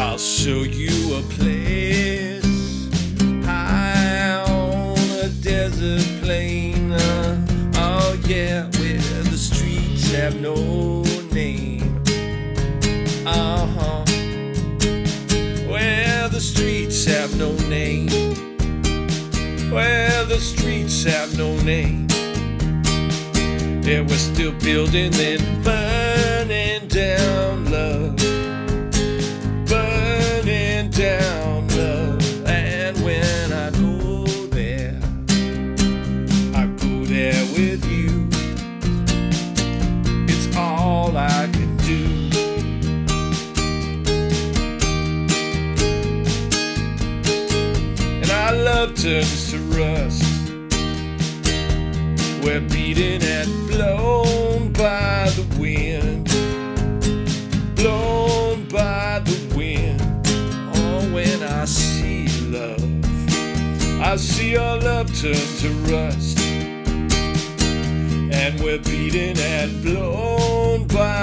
I'll show you a place high on a desert plain. Oh yeah, where the streets have no name. Where the streets have no name. Where the streets have no name. Yeah, we're still building and burning down love. Burning down love. And when I go there with you. It's all I can do. And our love turns to rust. We're beaten and blown by the wind. Blown by the wind. Oh, when I see love, I see our love turn to rust. And we're beaten and blown by